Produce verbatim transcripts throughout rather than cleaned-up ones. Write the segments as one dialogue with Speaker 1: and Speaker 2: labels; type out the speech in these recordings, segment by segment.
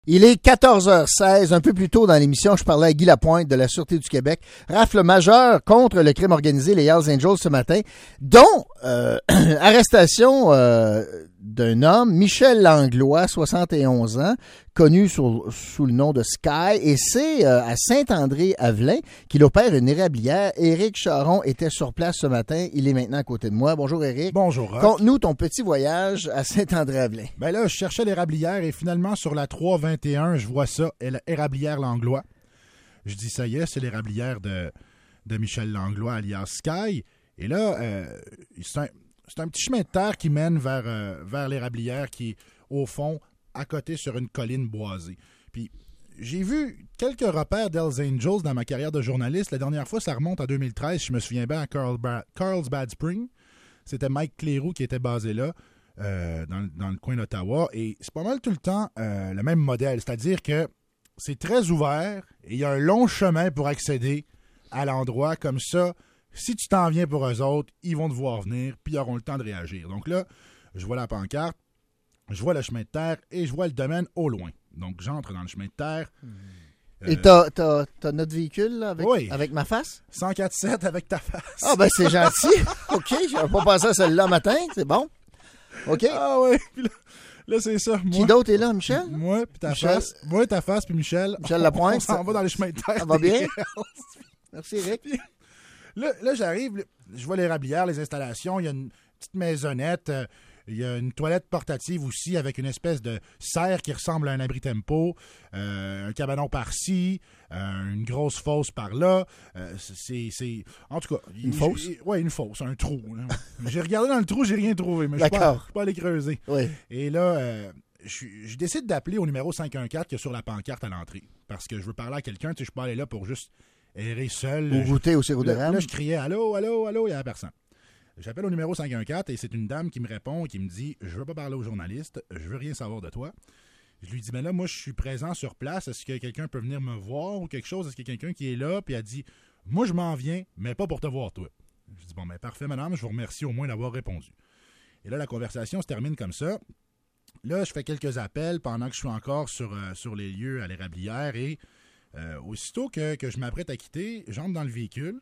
Speaker 1: Il est quatorze heures seize, un peu plus tôt dans l'émission, je parlais à Guy Lapointe de la Sûreté du Québec. Rafle majeure contre le crime organisé, les Hells Angels ce matin, dont euh, arrestation euh, d'un homme, Michel Langlois, soixante et onze ans, connu sous, sous le nom de Sky, et c'est euh, à Saint-André-Avelin qu'il opère une érablière. Éric Charon était sur place ce matin, il est maintenant à côté de moi. Bonjour Éric.
Speaker 2: Bonjour Roch.
Speaker 1: Conte-nous ton petit voyage à Saint-André-Avelin.
Speaker 2: Ben là, je cherchais l'érablière et finalement sur la trois vingt et un, je vois ça, érablière Langlois. Je dis ça y est, c'est l'érablière de, de Michel Langlois alias Sky. Et là, euh, c'est, un, c'est un petit chemin de terre qui mène vers, euh, vers l'érablière qui est au fond à côté sur une colline boisée. Puis j'ai vu quelques repères d'Hells Angels dans ma carrière de journaliste. La dernière fois, ça remonte à deux mille treize, je me souviens bien, à Carl ba- Carlsbad Spring. C'était Mike Cléroux qui était basé là, euh, dans, dans le coin d'Ottawa. Et c'est pas mal tout le temps euh, le même modèle. C'est-à-dire que c'est très ouvert et il y a un long chemin pour accéder à l'endroit. Comme ça, si tu t'en viens pour eux autres, ils vont te voir venir puis ils auront le temps de réagir. Donc là, je vois la pancarte, je vois le chemin de terre et je vois le domaine au loin. Donc, j'entre dans le chemin de terre.
Speaker 1: Mmh.
Speaker 2: Euh,
Speaker 1: Et t'as, t'as, t'as notre véhicule là, avec,
Speaker 2: oui.
Speaker 1: avec ma face?
Speaker 2: cent quatre sept avec ta face.
Speaker 1: Ah ben c'est gentil. OK, j'avais pas pensé à celle-là matin. C'est bon. OK.
Speaker 2: Ah oui. Puis là, là, c'est ça. Moi,
Speaker 1: Qui d'autre est là, Michel?
Speaker 2: Moi, puis ta
Speaker 1: Michel.
Speaker 2: face. Moi, ta face, puis Michel.
Speaker 1: Michel Lapointe.
Speaker 2: On s'en ça, va dans les chemins de terre.
Speaker 1: Ça va bien? Merci, Eric.
Speaker 2: Puis, là, là, j'arrive, là, je vois l'érablière, les installations. Il y a une petite maisonnette. Euh, Il y a une toilette portative aussi avec une espèce de serre qui ressemble à un abri tempo, euh, un cabanon par-ci, euh, une grosse fosse par-là. Euh, c'est, c'est... En tout cas...
Speaker 1: Une fosse?
Speaker 2: Oui, une fosse, un trou. J'ai regardé dans le trou, j'ai rien trouvé, mais je ne suis pas allé creuser.
Speaker 1: Oui. Et
Speaker 2: là, euh, je, je décide d'appeler au numéro cinq un quatre qui est sur la pancarte à l'entrée. Parce que je veux parler à quelqu'un, tu sais, je suis pas allé là pour juste errer seul.
Speaker 1: Ou goûter au sirop de
Speaker 2: là,
Speaker 1: rame.
Speaker 2: Là, je criais « Allô, allô, allô », il n'y avait personne. J'appelle au numéro cinq un quatre et c'est une dame qui me répond et qui me dit « Je veux pas parler aux journalistes, je veux rien savoir de toi. » Je lui dis « Mais là, moi, je suis présent sur place. Est-ce que quelqu'un peut venir me voir ou quelque chose? Est-ce qu'il y a quelqu'un qui est là? » Puis elle dit « Moi, je m'en viens, mais pas pour te voir, toi. » Je dis « Bon, ben parfait, madame, je vous remercie au moins d'avoir répondu. » Et là, la conversation se termine comme ça. Là, je fais quelques appels pendant que je suis encore sur, euh, sur les lieux à l'érablière et euh, aussitôt que, que je m'apprête à quitter, j'entre dans le véhicule.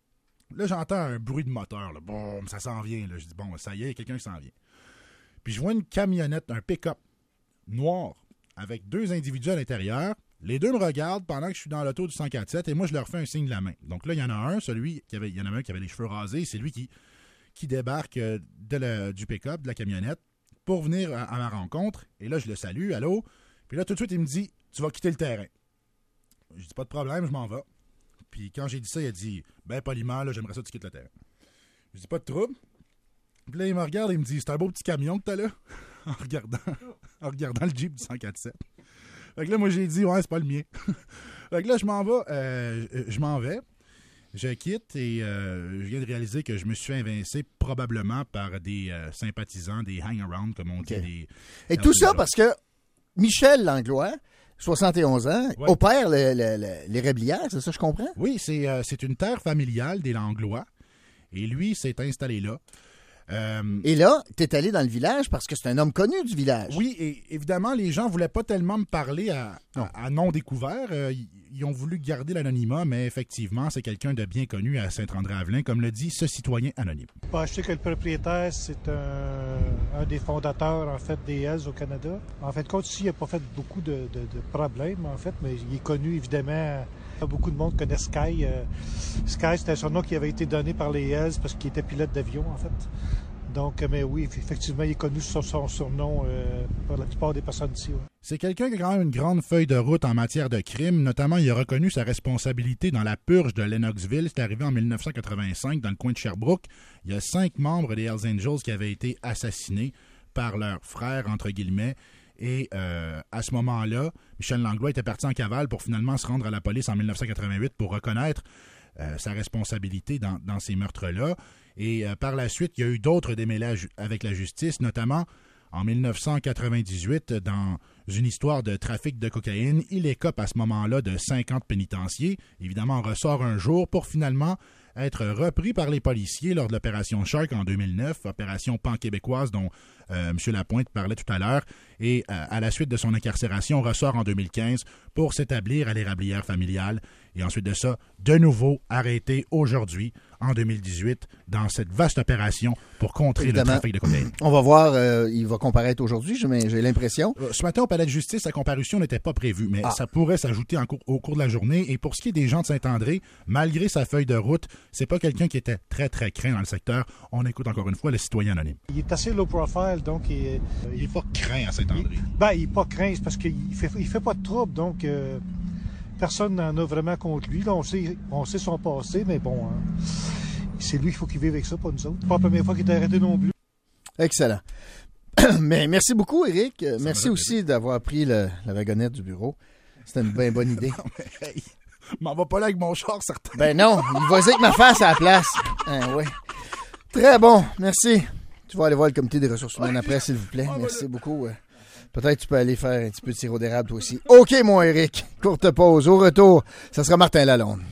Speaker 2: Là, j'entends un bruit de moteur. Là. Bon, ça s'en vient. Là. Je dis, bon, ça y est, il y a quelqu'un qui s'en vient. Puis je vois une camionnette, un pick-up noir, avec deux individus à l'intérieur. Les deux me regardent pendant que je suis dans l'auto du cent quarante-sept et moi, je leur fais un signe de la main. Donc là, il y en a un, celui qui avait, il y en a un qui avait les cheveux rasés. C'est lui qui, qui débarque de la, du pick-up, de la camionnette, pour venir à, à ma rencontre. Et là, je le salue, allô. Puis là, tout de suite, il me dit, tu vas quitter le terrain. Je dis, pas de problème, je m'en vais. Puis quand j'ai dit ça, il a dit « Ben, poliment, là, j'aimerais ça que tu quittes le terrain. » Je dis « Pas de trouble. » Puis là, il me regarde et il me dit « C'est un beau petit camion que t'as là? » en regardant en regardant le Jeep du cent quarante-sept. Fait que là, moi, j'ai dit « Ouais, c'est pas le mien. » Fait que là, je m'en vais. Euh, je m'en vais. Je quitte et euh, je viens de réaliser que je me suis fait évincer probablement par des euh, sympathisants, des hang-around, comme on dit.
Speaker 1: Okay.
Speaker 2: Des,
Speaker 1: et tout ça parce que Michel Langlois, soixante et onze ans, ouais. opère le, le, le, l'érablière, c'est ça je comprends?
Speaker 2: Oui, c'est, euh, c'est une terre familiale des Langlois. Et lui s'est installé là. Euh,
Speaker 1: et là, tu es allé dans le village parce que c'est un homme connu du village.
Speaker 2: Oui, et évidemment, les gens ne voulaient pas tellement me parler à, à, à nom découvert. Euh, ils ont voulu garder l'anonymat, mais effectivement, c'est quelqu'un de bien connu à Saint-André-Avelin, comme le dit ce citoyen anonyme.
Speaker 3: Bah, je sais que le propriétaire, c'est un, un des fondateurs, en fait, des Hells au Canada. En fait, compte ici, il n'a pas fait beaucoup de, de, de problèmes, en fait, mais il est connu, évidemment. Beaucoup de monde connaît Sky. Euh, Sky, c'était un surnom qui avait été donné par les Hells parce qu'il était pilote d'avion, en fait. Donc, mais oui, effectivement, il est connu sur son surnom euh, par la plupart des personnes ici. Ouais.
Speaker 2: C'est quelqu'un qui a quand même une grande feuille de route en matière de crime. Notamment, il a reconnu sa responsabilité dans la purge de Lennoxville. C'est arrivé en dix-neuf cent quatre-vingt-cinq dans le coin de Sherbrooke. Il y a cinq membres des Hells Angels qui avaient été assassinés par leurs frères, entre guillemets. Et euh, à ce moment-là, Michel Langlois était parti en cavale pour finalement se rendre à la police en dix-neuf cent quatre-vingt-huit pour reconnaître euh, sa responsabilité dans, dans ces meurtres-là. Et euh, par la suite, il y a eu d'autres démêlages avec la justice, notamment en dix-neuf cent quatre-vingt-dix-huit, dans une histoire de trafic de cocaïne. Il écope à ce moment-là de cinquante pénitenciers. Évidemment, on ressort un jour pour finalement être repris par les policiers lors de l'opération Shark en deux mille neuf, opération pan-québécoise dont euh, M. Lapointe parlait tout à l'heure, et euh, à la suite de son incarcération, ressort en deux mille quinze pour s'établir à l'érablière familiale, et ensuite de ça, de nouveau arrêté aujourd'hui, en deux mille dix-huit, dans cette vaste opération pour contrer Évidemment. le trafic de cocaïne.
Speaker 1: On va voir, euh, il va comparaître aujourd'hui, j'ai, j'ai l'impression.
Speaker 2: Euh, ce matin, au palais de justice, sa comparution n'était pas prévue, mais ah. ça pourrait s'ajouter en cours, au cours de la journée. Et pour ce qui est des gens de Saint-André, malgré sa feuille de route, c'est pas quelqu'un qui était très, très craint dans le secteur. On écoute encore une fois le citoyen anonyme.
Speaker 3: Il est assez low profile, donc... Il, euh,
Speaker 2: il est pas craint à Saint-André.
Speaker 3: Il, ben, il est pas craint, c'est parce qu'il fait, il fait pas de trouble, donc... Euh, personne n'en a vraiment contre lui. Là, on sait, on sait son passé, mais bon... Hein, c'est lui qu'il faut qu'il vive avec ça, pas nous autres. Pas la première fois qu'il est arrêté non plus.
Speaker 1: Excellent. Mais merci beaucoup, Éric. Ça merci aussi plaisir. d'avoir pris le, la wagonnette du bureau. C'était une bien bonne idée.
Speaker 2: Non, mais hey, m'en va pas là avec mon char, certain.
Speaker 1: Ben non, il va avec ma face à la place. Hein, ouais. Très bon, merci. Tu vas aller voir le comité des ressources humaines après, s'il vous plaît. Merci beaucoup. Peut-être tu peux aller faire un petit peu de sirop d'érable, toi aussi. OK, mon Éric. Courte pause. Au retour, ça sera Martin Lalonde.